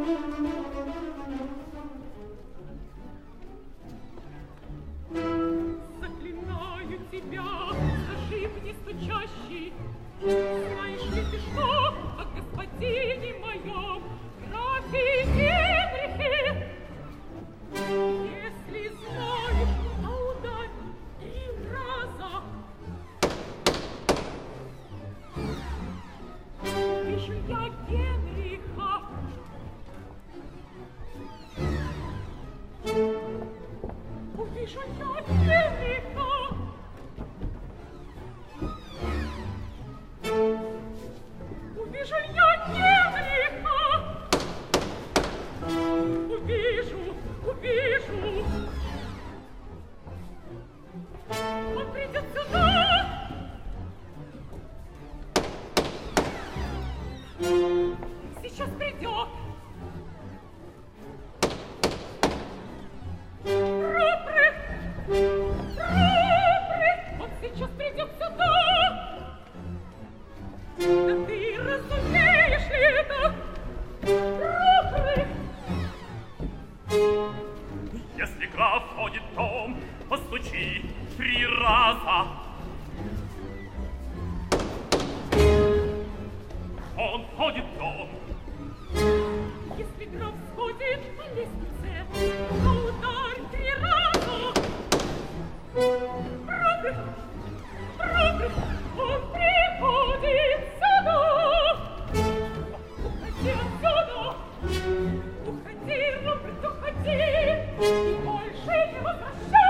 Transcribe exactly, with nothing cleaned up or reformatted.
Заклинаю тебя, зажим не стучащий. Знаешь ли ты что о господине моем, графе Генрихе? Если знаешь, а ударь три раза. Вижу я Генриха. Увижу я Генриха. Увижу я Генриха. Увижу, увижу. Он придет сюда. Сейчас придет. Рупрых! Рупрых! Он сейчас придет сюда. Да ты разумеешь ли это? Рупрых! Если граф входит в дом, постучи три раза. Он входит в дом. Если граф сходит по лестнице, то ударь три раза. Рупрых! Рупрых! Он приходит сюда. Уходи отсюда. Уходи, Рупрых, уходи. И больше не возвращайся.